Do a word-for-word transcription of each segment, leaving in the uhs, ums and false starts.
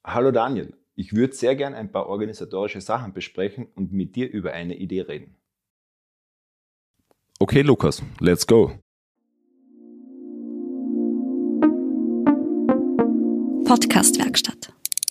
Hallo Daniel, ich würde sehr gern ein paar organisatorische Sachen besprechen und mit dir über eine Idee reden. Okay Lukas, let's go. Podcast-Werkstatt.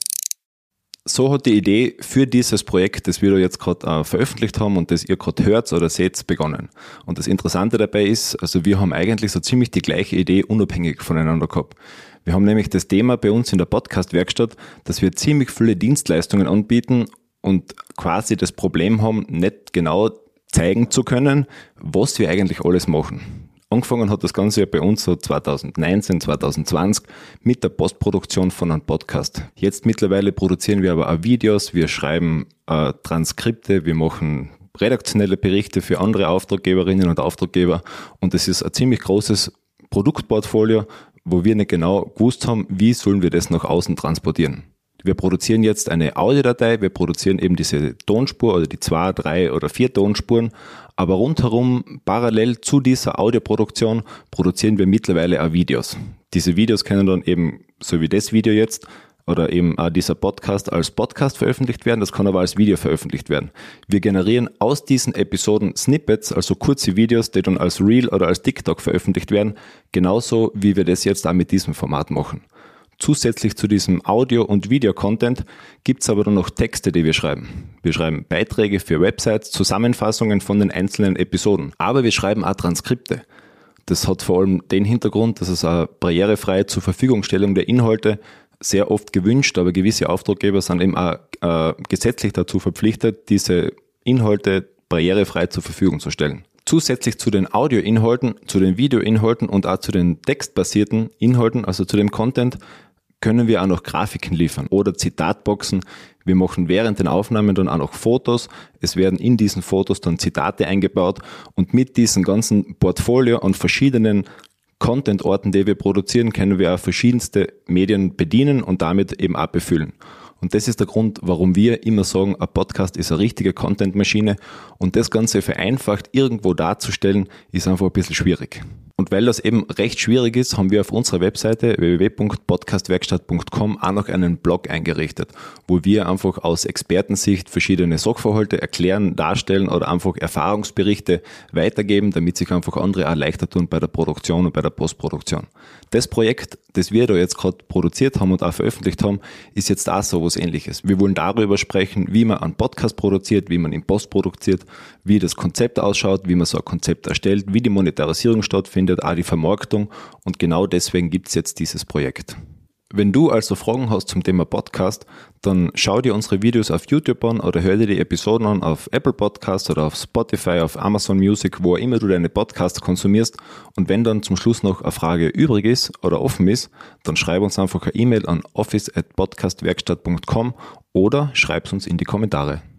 So hat die Idee für dieses Projekt, das wir da jetzt gerade äh, veröffentlicht haben und das ihr gerade hört oder seht, begonnen. Und das Interessante dabei ist, also wir haben eigentlich so ziemlich die gleiche Idee unabhängig voneinander gehabt. Wir haben nämlich das Thema bei uns in der Podcast-Werkstatt, dass wir ziemlich viele Dienstleistungen anbieten und quasi das Problem haben, nicht genau zeigen zu können, was wir eigentlich alles machen. Angefangen hat das Ganze ja bei uns so zwanzig neunzehn, zwanzig zwanzig mit der Postproduktion von einem Podcast. Jetzt mittlerweile produzieren wir aber auch Videos, wir schreiben äh, Transkripte, wir machen redaktionelle Berichte für andere Auftraggeberinnen und Auftraggeber und es ist ein ziemlich großes Produktportfolio, wo wir nicht genau gewusst haben, wie sollen wir das nach außen transportieren. Wir produzieren jetzt eine Audiodatei, wir produzieren eben diese Tonspur oder die zwei, drei oder vier Tonspuren, aber rundherum parallel zu dieser Audioproduktion produzieren wir mittlerweile auch Videos. Diese Videos können dann eben, so wie das Video jetzt, oder eben auch dieser Podcast als Podcast veröffentlicht werden, das kann aber als Video veröffentlicht werden. Wir generieren aus diesen Episoden Snippets, also kurze Videos, die dann als Reel oder als TikTok veröffentlicht werden, genauso wie wir das jetzt auch mit diesem Format machen. Zusätzlich zu diesem Audio- und Video-Content gibt's aber dann noch Texte, die wir schreiben. Wir schreiben Beiträge für Websites, Zusammenfassungen von den einzelnen Episoden. Aber wir schreiben auch Transkripte. Das hat vor allem den Hintergrund, dass es eine barrierefreie zur Verfügungstellung der Inhalte sehr oft gewünscht, aber gewisse Auftraggeber sind eben auch äh, gesetzlich dazu verpflichtet, diese Inhalte barrierefrei zur Verfügung zu stellen. Zusätzlich zu den Audioinhalten, zu den Videoinhalten und auch zu den textbasierten Inhalten, also zu dem Content, können wir auch noch Grafiken liefern oder Zitatboxen. Wir machen während den Aufnahmen dann auch noch Fotos. Es werden in diesen Fotos dann Zitate eingebaut und mit diesem ganzen Portfolio an verschiedenen Content-Orten, die wir produzieren, können wir auch verschiedenste Medien bedienen und damit eben auch befüllen. Und das ist der Grund, warum wir immer sagen, ein Podcast ist eine richtige Content-Maschine und das Ganze vereinfacht irgendwo darzustellen, ist einfach ein bisschen schwierig. Und weil das eben recht schwierig ist, haben wir auf unserer Webseite w w w punkt podcastwerkstatt punkt com auch noch einen Blog eingerichtet, wo wir einfach aus Expertensicht verschiedene Sachverhalte erklären, darstellen oder einfach Erfahrungsberichte weitergeben, damit sich einfach andere auch leichter tun bei der Produktion und bei der Postproduktion. Das Projekt, das wir da jetzt gerade produziert haben und auch veröffentlicht haben, ist jetzt auch so was Ähnliches. Wir wollen darüber sprechen, wie man einen Podcast produziert, wie man ihn postproduziert, wie das Konzept ausschaut, wie man so ein Konzept erstellt, wie die Monetarisierung stattfindet, auch die Vermarktung und genau deswegen gibt es jetzt dieses Projekt. Wenn du also Fragen hast zum Thema Podcast, dann schau dir unsere Videos auf YouTube an oder hör dir die Episoden an auf Apple Podcasts oder auf Spotify, auf Amazon Music, wo immer du deine Podcasts konsumierst und wenn dann zum Schluss noch eine Frage übrig ist oder offen ist, dann schreib uns einfach eine E-Mail an office at podcastwerkstatt punkt com oder schreib uns in die Kommentare.